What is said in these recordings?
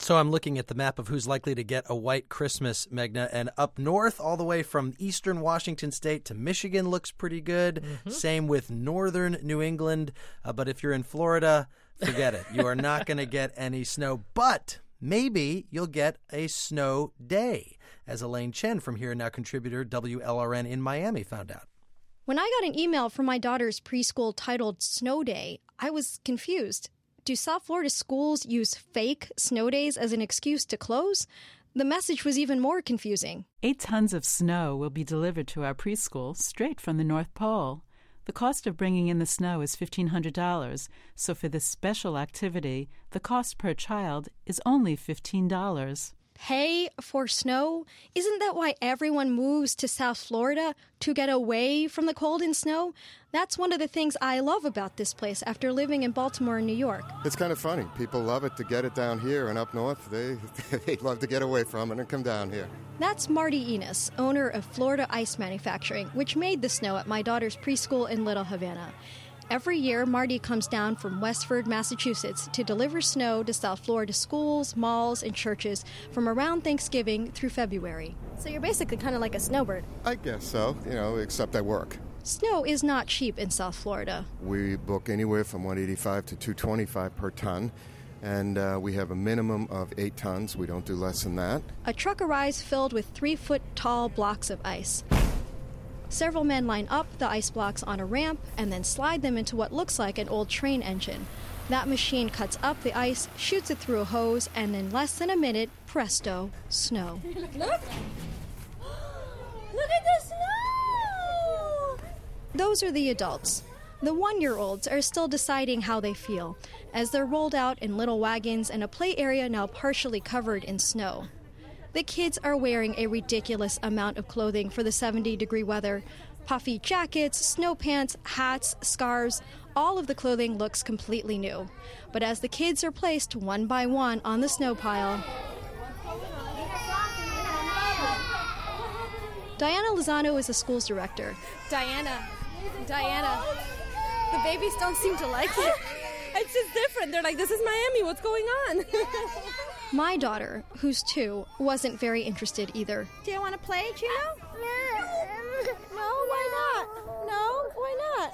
So I'm looking at the map of who's likely to get a white Christmas, Meghna, and up north, all the way from eastern Washington State to Michigan looks pretty good. Mm-hmm. Same with northern New England. But if you're in Florida, forget it. You are not going to get any snow. But maybe you'll get a snow day, as Elaine Chen from Here and Now contributor WLRN in Miami found out. When I got an email from my daughter's preschool titled Snow Day, I was confused. Do South Florida schools use fake snow days as an excuse to close? The message was even more confusing. 8 tons of snow will be delivered to our preschool straight from the North Pole. The cost of bringing in the snow is $1,500, so for this special activity, the cost per child is only $15. Pay for snow? Isn't that why everyone moves to South Florida, to get away from the cold and snow? That's one of the things I love about this place after living in Baltimore and New York. It's kind of funny. People love it to get it down here, and up north, they love to get away from it and come down here. That's Marty Enos, owner of Florida Ice Manufacturing, which made the snow at my daughter's preschool in Little Havana. Every year, Marty comes down from Westford, Massachusetts to deliver snow to South Florida schools, malls, and churches from around Thanksgiving through February. So you're basically kind of like a snowbird. I guess so, except I work. Snow is not cheap in South Florida. We book anywhere from $185 to $225 per ton, and we have a minimum of 8 tons. We don't do less than that. A truck arrives filled with 3-foot-tall blocks of ice. Several men line up the ice blocks on a ramp and then slide them into what looks like an old train engine. That machine cuts up the ice, shoots it through a hose, and in less than a minute, presto, snow. Look! Look at the snow! Those are the adults. The 1-year-olds are still deciding how they feel, as they're rolled out in little wagons and a play area now partially covered in snow. The kids are wearing a ridiculous amount of clothing for the 70-degree weather. Puffy jackets, snow pants, hats, scarves. All of the clothing looks completely new. But as the kids are placed one by one on the snow pile, Diana Lozano is the school's director. Diana, the babies don't seem to like it. It's just different. They're like, this is Miami, what's going on? My daughter, who's 2, wasn't very interested either. Do you want to play, Chino? No, why not? No, why not?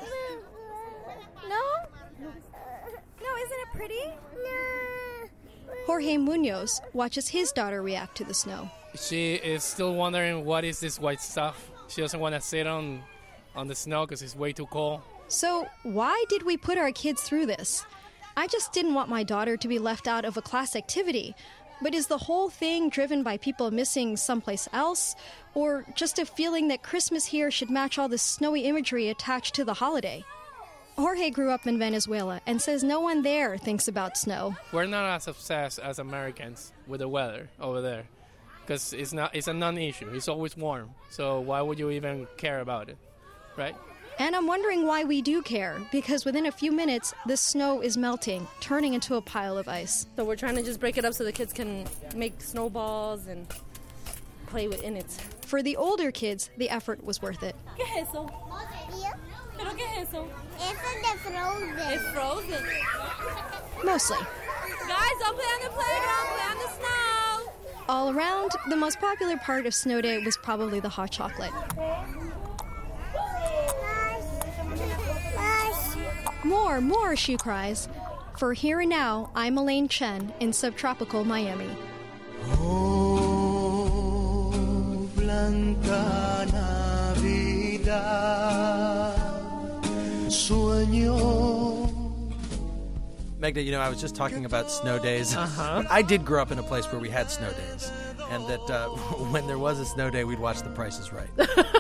No? No, isn't it pretty? Jorge Munoz watches his daughter react to the snow. She is still wondering what is this white stuff. She doesn't want to sit on the snow because it's way too cold. So why did we put our kids through this? I just didn't want my daughter to be left out of a class activity. But is the whole thing driven by people missing someplace else? Or just a feeling that Christmas here should match all the snowy imagery attached to the holiday? Jorge grew up in Venezuela and says no one there thinks about snow. We're not as obsessed as Americans with the weather over there. Because it's a non-issue. It's always warm. So why would you even care about it, right? And I'm wondering why we do care, because within a few minutes, the snow is melting, turning into a pile of ice. So we're trying to just break it up so the kids can make snowballs and play in it. For the older kids, the effort was worth it. ¿Qué es eso? ¿Pero qué es eso? It's frozen. It's frozen. Mostly. Guys, don't play on the playground, play on the snow. All around, the most popular part of Snow Day was probably the hot chocolate. More, she cries. For Here and Now, I'm Elaine Chen in subtropical Miami. Oh, Blanca Navidad, sueño. Meghna, I was just talking about snow days. I did grow up in a place where we had snow days. And that when there was a snow day, we'd watch The Price is Right.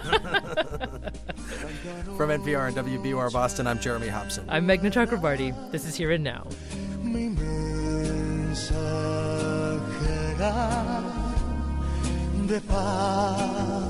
From NPR and WBUR Boston, I'm Jeremy Hobson. I'm Meghna Chakrabarty. This is Here and Now. Mi mensajera de paz.